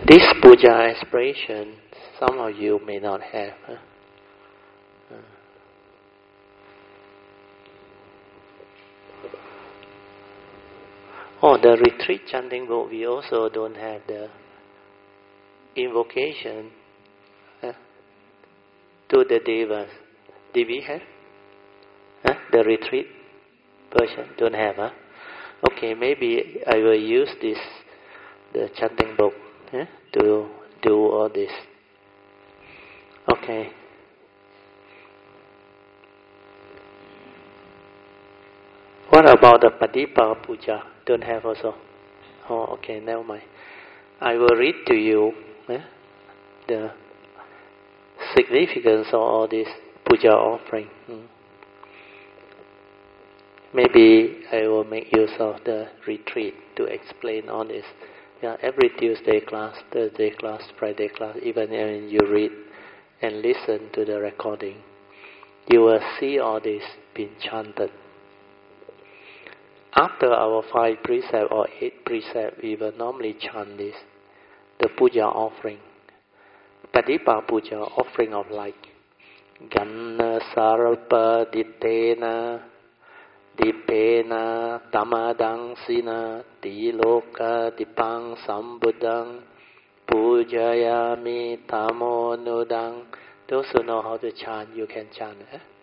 This puja aspiration, some of you may not have. The retreat chanting book, we also don't have the invocation to the devas. Did we have? The retreat version? Don't have, Okay, maybe I will use the chanting book to do all this. Okay. What about the Padipa Puja? Don't have also? Okay, never mind. I will read to you the significance of all this puja offering. Maybe I will make use of the retreat to explain all this. Every Tuesday class, Thursday class, Friday class, even when you read and listen to the recording, you will see all this being chanted. After our 5 precepts or 8 precepts, we will normally chant this, the puja offering. Padipa puja, offering of light. Ganna sarpa dittena dipena tamadang sina tiloka dipang sambuddhang pujayami tamonudang. Those who know how to chant, you can chant.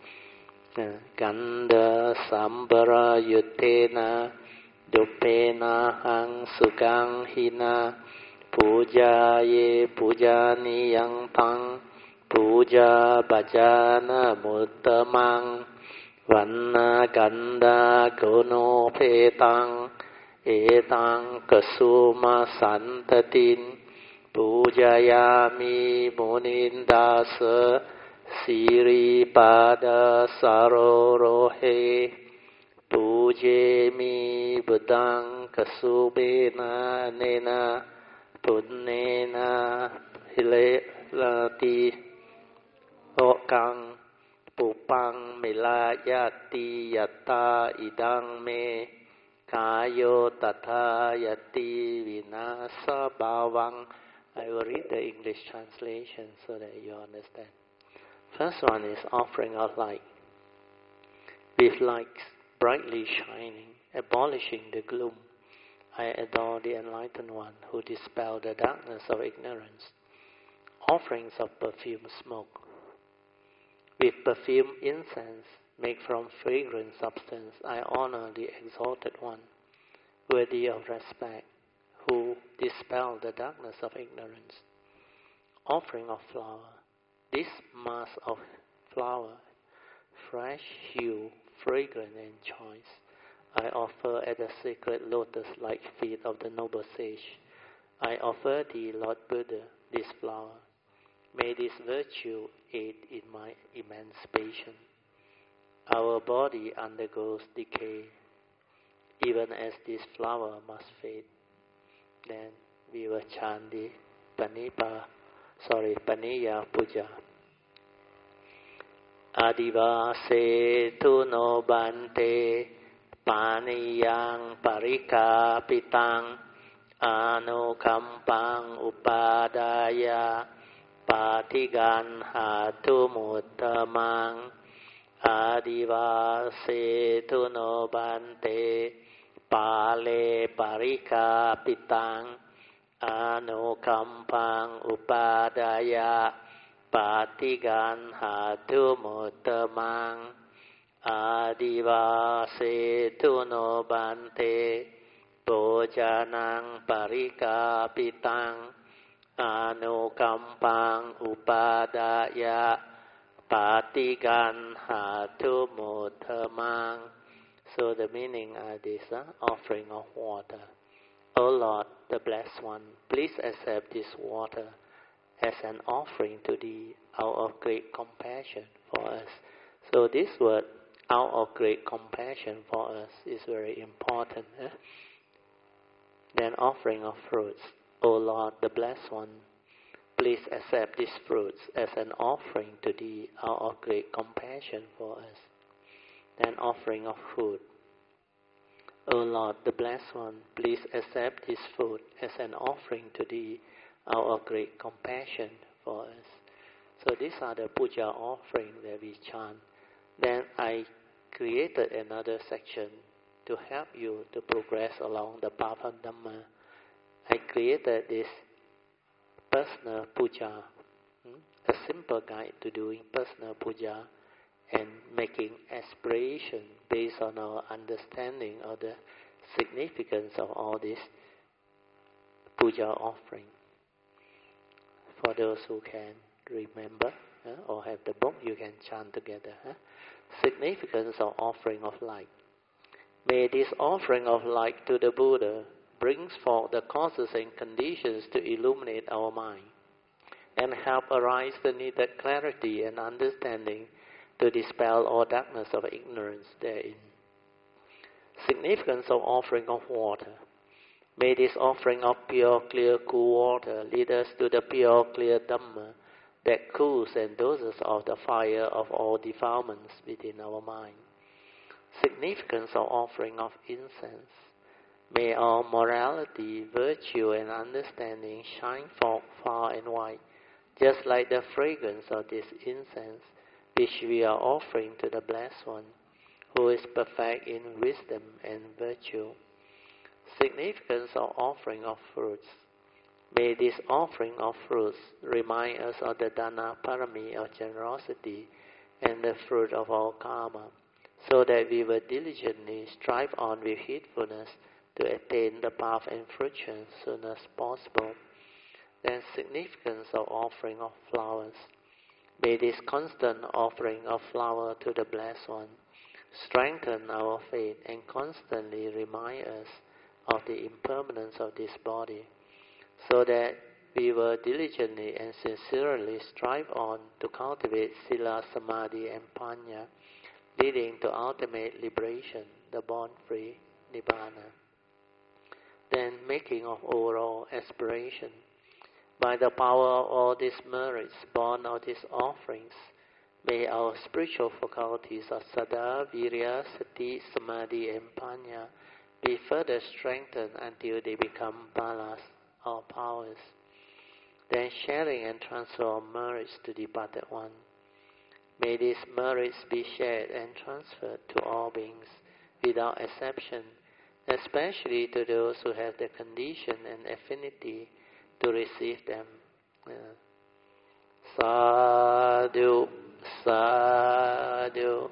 Ganda sambara yutena dupena hang sukang hina pujaye pujani yang tang puja bhajana muttamang vanna ganda gono petang etang kasuma santatin pujayami munindasa Siri pada sarorohe pujemi budang kasubena nena punnena hilati okang pupang milayati yata idang me kayo tata yati vinasa bhavang. I will read the English translation so that you understand. First one is offering of light. With lights brightly shining, abolishing the gloom, I adore the Enlightened One who dispelled the darkness of ignorance. Offerings of perfume smoke. With perfume incense made from fragrant substance, I honor the Exalted One, worthy of respect, who dispelled the darkness of ignorance. Offering of flower. This mass of flower, fresh hue, fragrant and choice, I offer at the sacred lotus-like feet of the noble sage. I offer thee, Lord Buddha, this flower. May this virtue aid in my emancipation. Our body undergoes decay, even as this flower must fade. Then we will chant the Paniya Puja. Adivase tu no bante paniyang parikapitang anukampang upadaya patigan hatu muttamang. Adivase tu no bante pale parikapitang anukampang upadaya patigan hatu muttamang. Adivase tu no bante bojanang parikapitang anukampang upadaya patigan hatu muttamang. So the meaning are this, offering of water. O Lord, the Blessed One, please accept this water as an offering to Thee out of great compassion for us. So this word, out of great compassion for us, is very important. Then offering of fruits. O Lord, the Blessed One, please accept these fruits as an offering to Thee out of great compassion for us. Then offering of food. O Lord, the Blessed One, please accept this food as an offering to Thee out of great compassion for us. So these are the puja offering that we chant. Then I created another section to help you to progress along the path of Dhamma. I created this personal puja, a simple guide to doing personal puja and making aspiration based on our understanding of the significance of all this puja offering. For those who can remember or have the book, you can chant together. Significance of offering of light. May this offering of light to the Buddha brings forth the causes and conditions to illuminate our mind and help arise the needed clarity and understanding to dispel all darkness of ignorance therein. Significance of offering of water. May this offering of pure, clear, cool water lead us to the pure, clear Dhamma that cools and doses off the fire of all defilements within our mind. Significance of offering of incense. May our morality, virtue, and understanding shine forth far and wide, just like the fragrance of this incense, which we are offering to the Blessed One, who is perfect in wisdom and virtue. Significance of offering of fruits. May this offering of fruits remind us of the Dana Parami of generosity and the fruit of our karma, so that we will diligently strive on with heedfulness to attain the path and fruition as soon as possible. Then significance of offering of flowers. May this constant offering of flower to the Blessed One strengthen our faith and constantly remind us of the impermanence of this body, so that we will diligently and sincerely strive on to cultivate Sila, Samadhi, and Panya, leading to ultimate liberation, the born-free Nibbana. Then making of overall aspiration. By the power of all these merits born of these offerings, may our spiritual faculties of Sada, Virya, Sati, Samadhi, and Panya be further strengthened until they become balas, or powers. Then sharing and transfer of merits to departed one. May these merits be shared and transferred to all beings without exception, especially to those who have the condition and affinity to receive them. Sadhu, sadhu,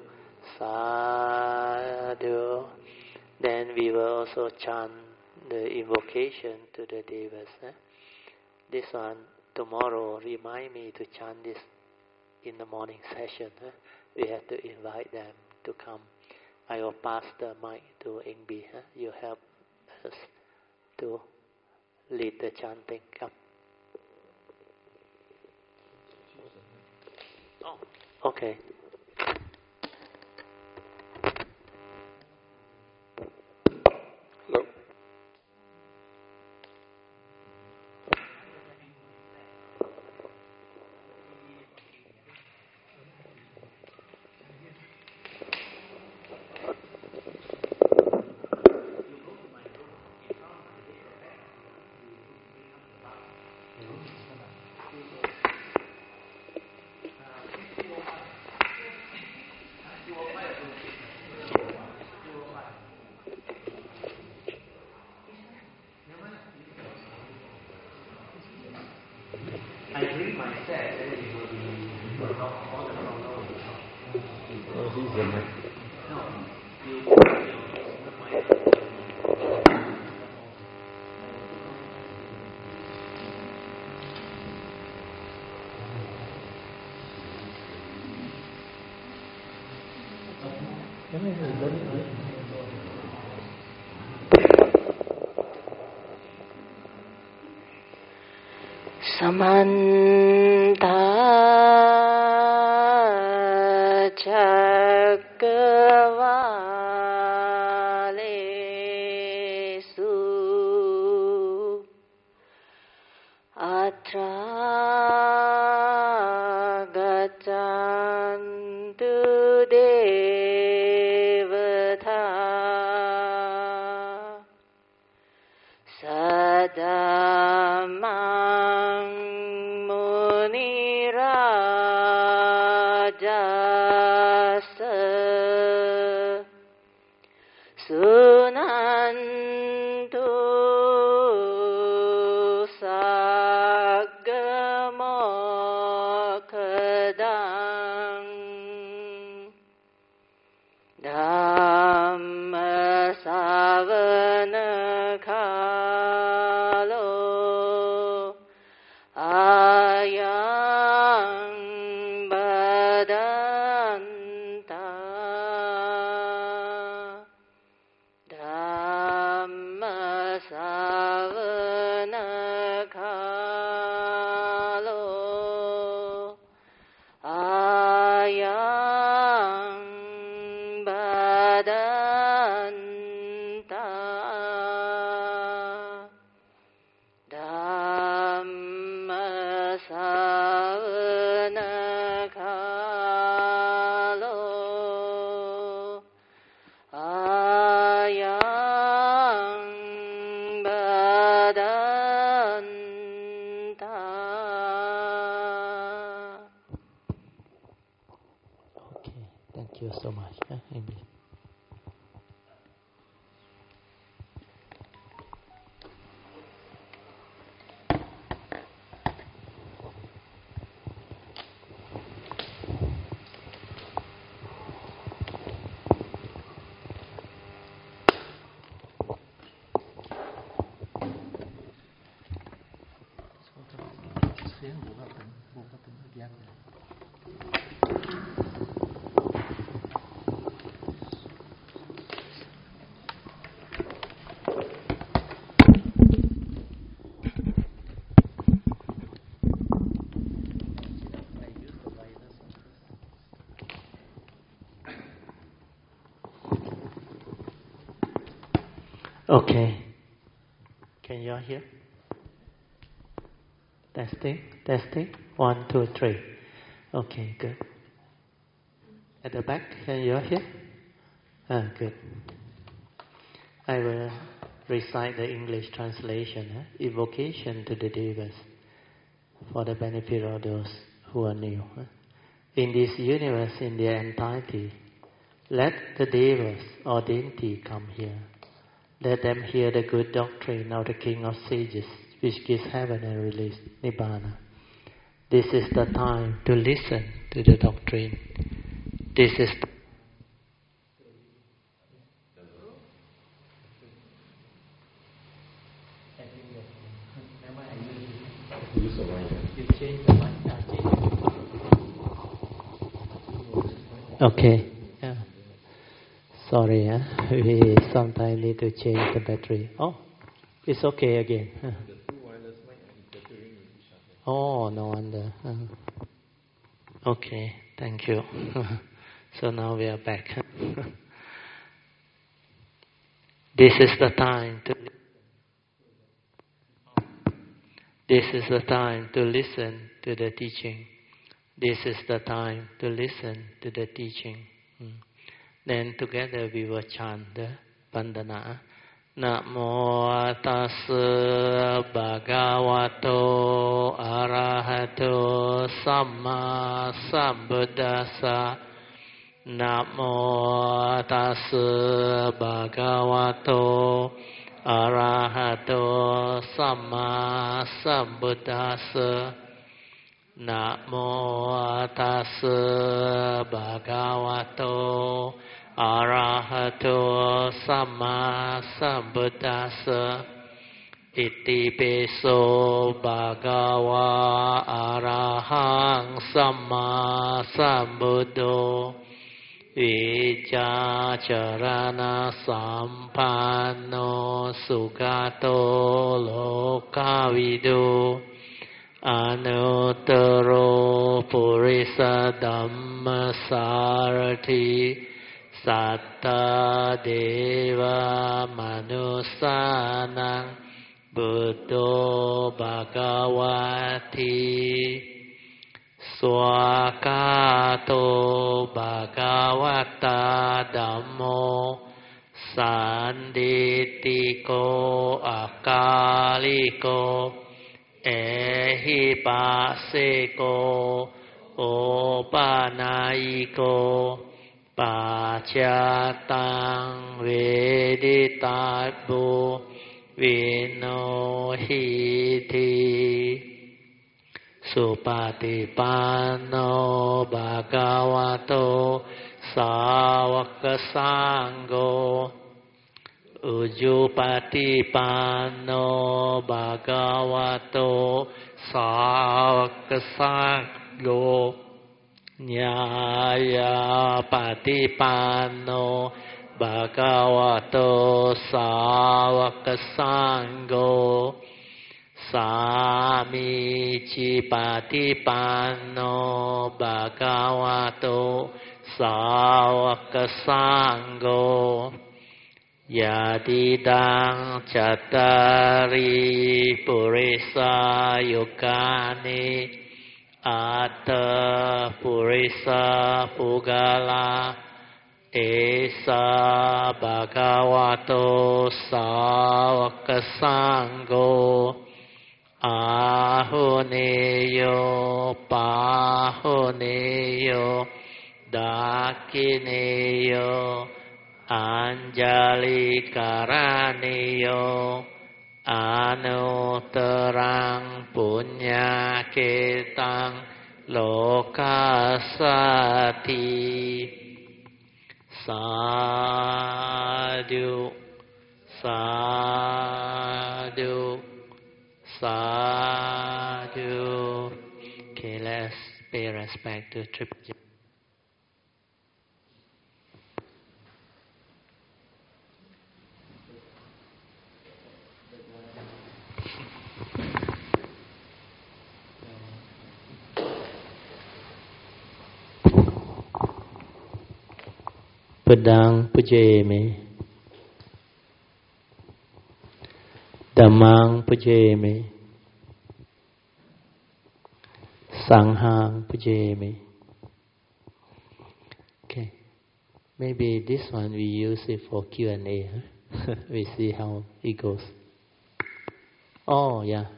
sadhu. Then we will also chant the invocation to the Devas. This one, tomorrow, remind me to chant this in the morning session. We have to invite them to come. I will pass the mic to Ingbi. You help us to lead the chanting. Come. Oh, okay. Look. I bring my set, then it will be all the chronology. Oh, he's in there. No, you Samanta Chakravalesu Atra Gachantu Devata Dhammang Muni Rajasa Sunantu Saggamokkhadang Dhamma Savana Kalo Ayang Badanta Dhamma Savana Kalo Ayang Badanta Dhamma Savana Kalo Ayang Badanta. Okay, thank you so much. English. Okay. Can you all hear? Testing, testing. 1, 2, 3. Okay, good. At the back, can you all hear? Good. I will recite the English translation, Evocation to the Devas, for the benefit of those who are new. In this universe, in their entirety, let the Devas or deity come here. Let them hear the good doctrine of the King of Sages, which gives heaven and release, Nibbana. This is the time to listen to the doctrine. This is Okay. Yeah. Sorry, we sometimes need to change the battery. Oh, it's okay again. Oh, no wonder. Okay, thank you. So now we are back. This is the time to listen to the teaching. This is the time to listen to the teaching. Then together we will chant the Vandana. Namo tassa bhagavato arahato samma sambuddhassa. Namo tassa bhagavato arahato samma sambuddhassa. Namo tassa bhagavato arahato samma sambuddhassa. Iti peso bhagava arahang samma sambuddho. Vichacharana sampanno sugato lokavidu. Anuttaro purisa dhamma sarati. Satta deva manusanang buddho bhagavati. Swakato bhagavata dhammo สันดิติโกอากาลิโกเอหิปัสสิโกโอปานายิโกปัจจตังเวดิตาบุวิโนหิติสุปฏิปันโนภะคะวะโตสาวกสังโฆอุจุปฏิปันโนภะคะวะโตสาวกสังโฆญาญาปฏิปันโนภะคะวะโตสาวกสังโฆสามีจิปฏิปันโนภะคะวะโตสาวกสังโฆยะติดังจัตตาริปุริสายุคานิอัตตปุริสาปุกาลาเอสาภะคะวะโตสาวกสังโฆอาหุเนโยปาหุเนโยดาคิเนโยอัญจาลิการานิโยอนุตรังปุญญาเกตังโลกัสสติสาธุสาธุสาธุ Okay, let's pay respect to Triple. ปดังปุเจเมธัมมังปุเจเมสังฆังปุเจเม Okay, maybe this one we use it for Q&A. Huh? We see how it goes. Oh, yeah.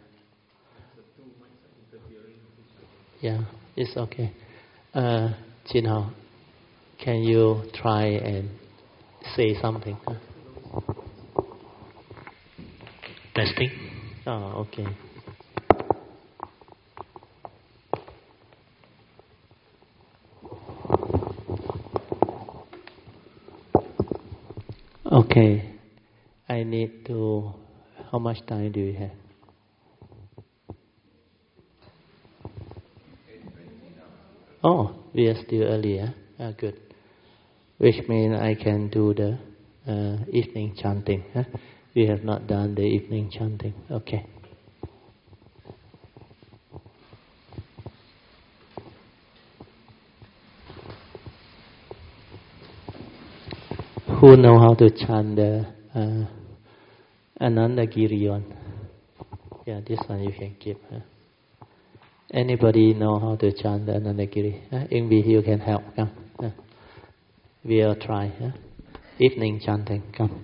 Yeah, it's okay. Jin Hao, can you try and say something? Huh? Testing? Oh, okay. Okay. I need to... How much time do you have? Oh, we are still earlier. Good. Which means I can do the evening chanting. Huh? We have not done the evening chanting. Okay. Who know how to chant the Anandagiriyon? Yeah, this one you can give. Huh? Anybody know how to chant the Anandagiri? Ingvi, you can help. Come. We'll try. Evening chanting. Come.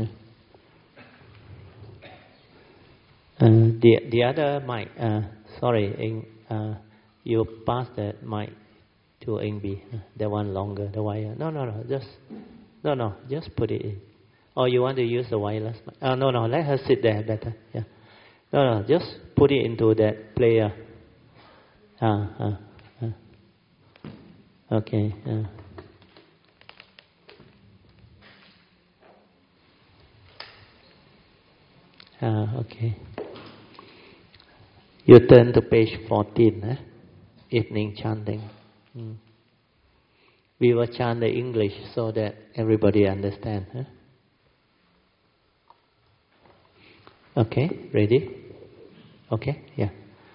The other mic. Sorry, you pass that mic to Ingvi. That one longer. The wire. No. Just put it in. Or you want to use the wireless mic? No. Let her sit there better. Yeah. No. Just put it into that player. Okay. Okay. You turn to page 14. Evening chanting. We will chant the English so that everybody understands. Okay, ready? Okay, yeah.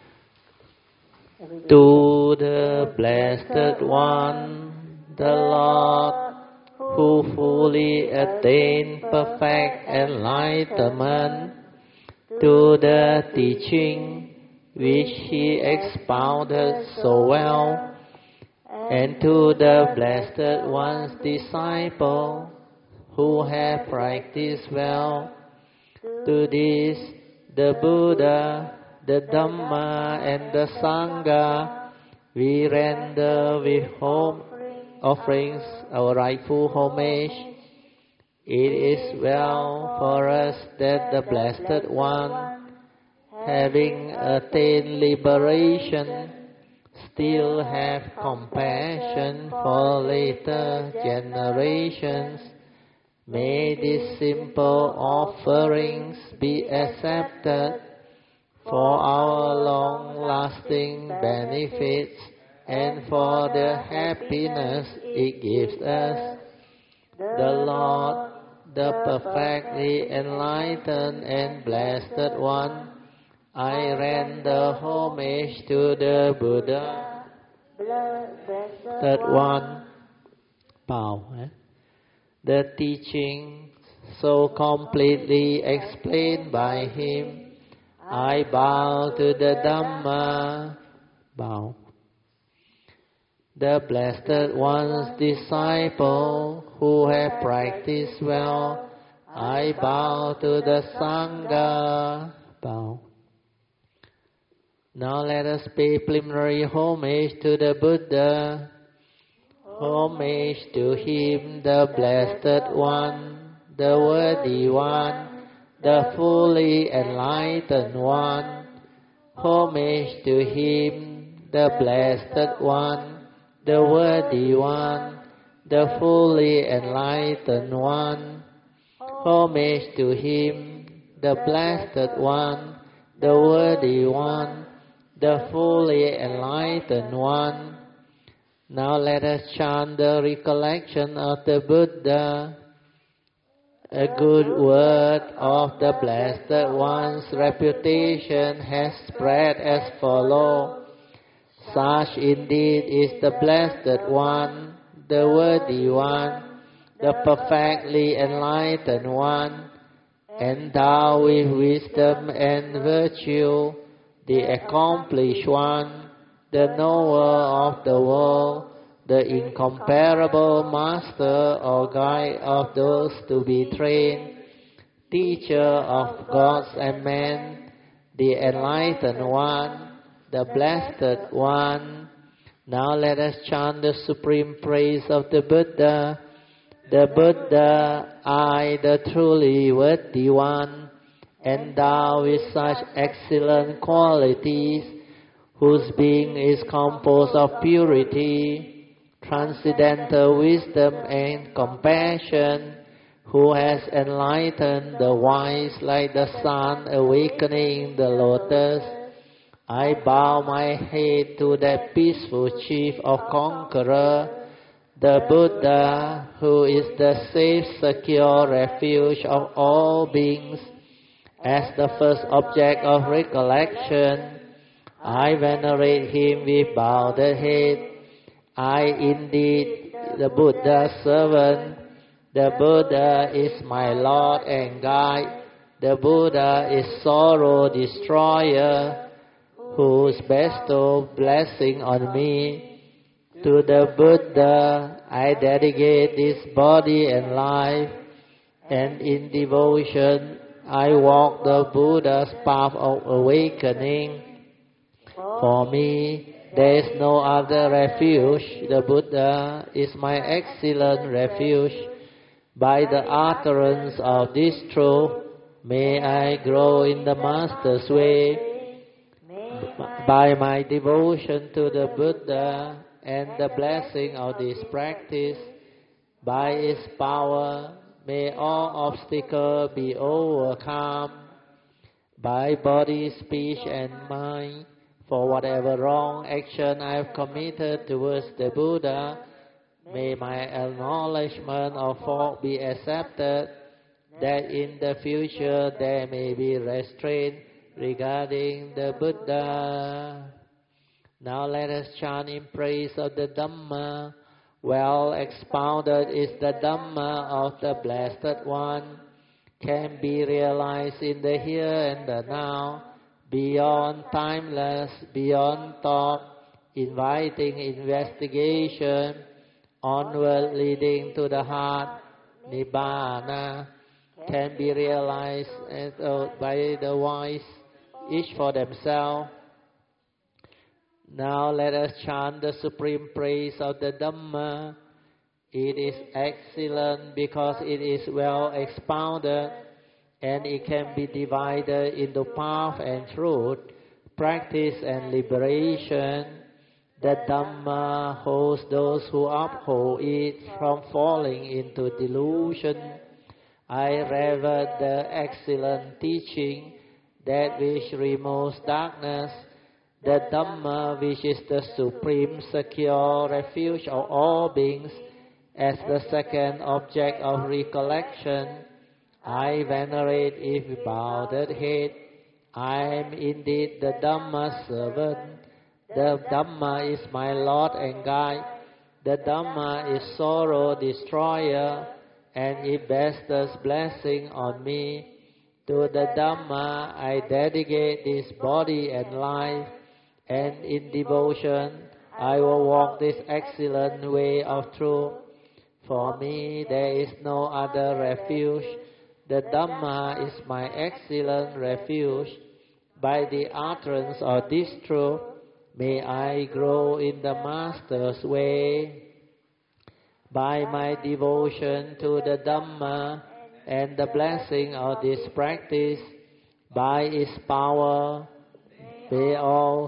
To the Blessed One, the Lord, who fully attained perfect enlightenment, to the teaching which he expounded so well, and to the Blessed One's disciple, who have practiced well. To this, the Buddha, the Dhamma, and the Sangha, we render with offerings our rightful homage. It is well for us that the Blessed One, having attained liberation, still have compassion for later generations. May these simple offerings be accepted for our long-lasting benefits and for the happiness it gives us. The Lord, the perfectly enlightened and blessed One, I render homage to the Buddha, blessed One. Bow. The teaching so completely explained by him, I bow to the Dhamma. Bow. The Blessed One's disciple who have practiced well, I bow to the Sangha. Bow. Now let us pay preliminary homage to the Buddha. Homage to him, the Blessed One, the Worthy One, the fully enlightened One. Homage to him, the Blessed One, the Worthy One, the fully enlightened One. Homage to him, the Blessed One, the Worthy One, the fully enlightened One. Now let us chant the recollection of the Buddha. A good word of the Blessed One's reputation has spread as follows. Such indeed is the Blessed One, the Worthy One, the perfectly enlightened One, endowed with wisdom and virtue, the accomplished One, the knower of the world, the incomparable master or guide of those to be trained, teacher of gods and men, the enlightened One, the Blessed One. Now let us chant the supreme praise of the Buddha. The Buddha, I, the truly worthy One, endowed with such excellent qualities, whose being is composed of purity, transcendental wisdom and compassion, who has enlightened the wise like the sun awakening the lotus. I bow my head to that peaceful chief of conqueror, the Buddha, who is the safe, secure refuge of all beings. As the first object of recollection, I venerate him with bowed head. I indeed, the Buddha's servant. The Buddha is my Lord and guide. The Buddha is sorrow destroyer, whose bestow blessing on me. To the Buddha I dedicate this body and life, and in devotion I walk the Buddha's path of awakening. For me, there is no other refuge. The Buddha is my excellent refuge. By the utterance of this truth, may I grow in the Master's way. By my devotion to the Buddha and the blessing of this practice, by its power, may all obstacles be overcome. By body, speech, and mind, for whatever wrong action I have committed towards the Buddha, may my acknowledgement of fault be accepted, that in the future there may be restraint regarding the Buddha. Now let us chant in praise of the Dhamma. Well expounded is the Dhamma of the Blessed One, can be realized in the here and the now, beyond timeless, beyond thought, inviting investigation, onward leading to the heart, Nibbana can be realized by the wise, each for themselves. Now let us chant the supreme praise of the Dhamma. It is excellent because it is well expounded, and it can be divided into path and truth, practice and liberation. The Dhamma holds those who uphold it from falling into delusion. I revered the excellent teaching, that which removes darkness, the Dhamma which is the supreme secure refuge of all beings, as the second object of recollection. I venerate it with bowed head. I am indeed the Dhamma's servant. The Dhamma is my Lord and guide. The Dhamma is sorrow destroyer, and it bestows blessing on me. To the Dhamma I dedicate this body and life, and in devotion I will walk this excellent way of truth. For me there is no other refuge. The Dhamma is my excellent refuge. By the utterance of this truth, may I grow in the Master's way. By my devotion to the Dhamma and the blessing of this practice, by its power, may all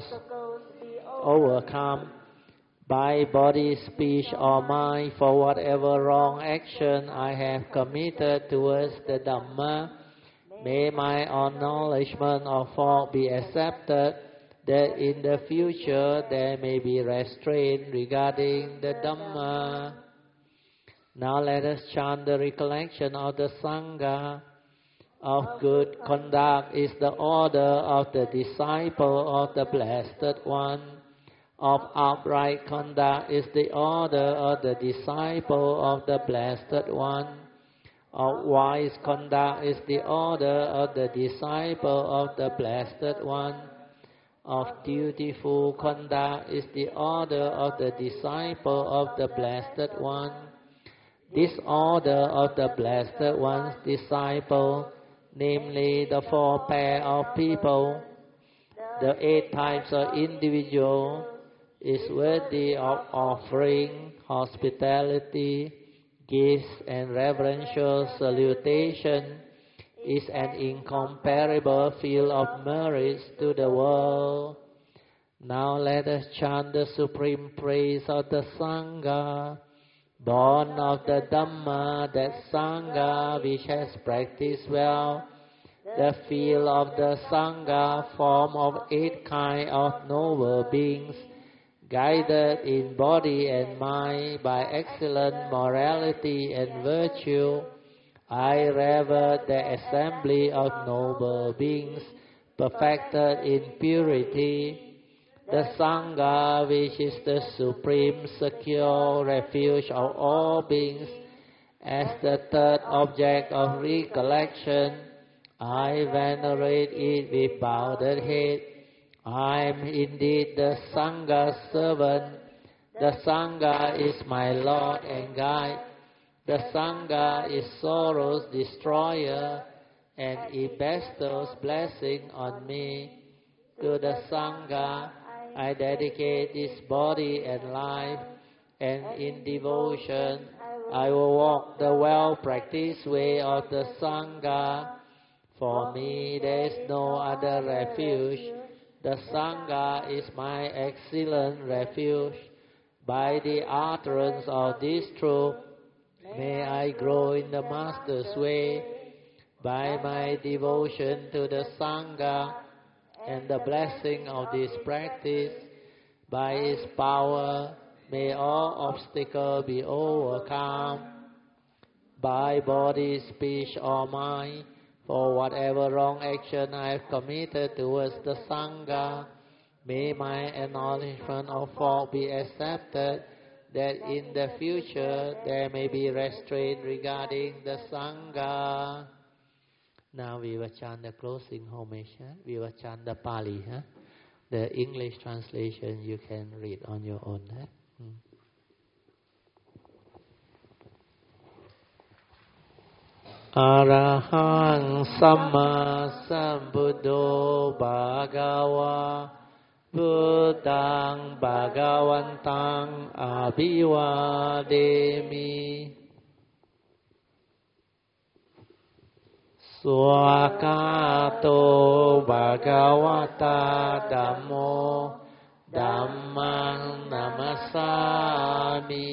overcome. By body, speech, or mind, for whatever wrong action I have committed towards the Dhamma, may my acknowledgement of fault be accepted, that in the future there may be restraint regarding the Dhamma. Now let us chant the recollection of the Sangha. Of good conduct is the order of the disciple of the Blessed One. Of upright conduct is the order of the disciple of the Blessed One. Of wise conduct is the order of the disciple of the Blessed One. Of dutiful conduct is the order of the disciple of the Blessed One. This order of the Blessed One's disciple, namely the four pair of people, the 8 types of individual, is worthy of offering, hospitality, gifts, and reverential salutation, is an incomparable field of merits to the world. Now let us chant the supreme praise of the Sangha. Born of the Dhamma, that Sangha which has practiced well, the field of the Sangha form of 8 kinds of noble beings, guided in body and mind by excellent morality and virtue. I revere the assembly of noble beings, perfected in purity. The Sangha, which is the supreme secure refuge of all beings, as the third object of recollection, I venerate it with bowed head. I am indeed the Sangha's servant. The Sangha is my Lord and guide. The Sangha is sorrow's destroyer, and it bestows blessing on me. To the Sangha I dedicate this body and life, and in devotion I will walk the well-practiced way of the Sangha. For me there is no other refuge. The Sangha is my excellent refuge. By the utterance of this truth, may I grow in the Master's way. By my devotion to the Sangha and the blessing of this practice, by its power, may all obstacles be overcome. By body, speech, or mind, for whatever wrong action I have committed towards the Sangha, may my acknowledgement of fault be accepted, that in the future there may be restraint regarding the Sangha. Now we will chant the closing homage. We will chant the Pali. The English translation you can read on your own. อะระหังสัมมาสัมพุทโธภะคะวะพุทธังภะคะวันตังอะภิวาเทมิสวากาโตภะคะวะตาธัมโมธัมมังนัมสสามิ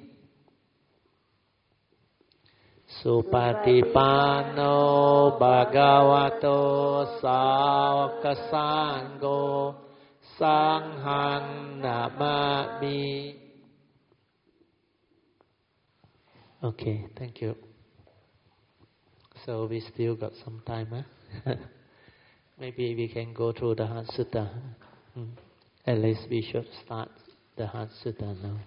สุปฏิปันโนภะคะวะโตสาวกสังโฆสังฆังนะมามิ Okay, thank you. So we still got some time, huh? Maybe we can go through the Heart Sutta. At least we should start the Heart Sutta now.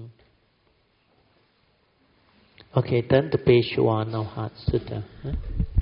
Okay, turn to page 1 of Heart Sutta.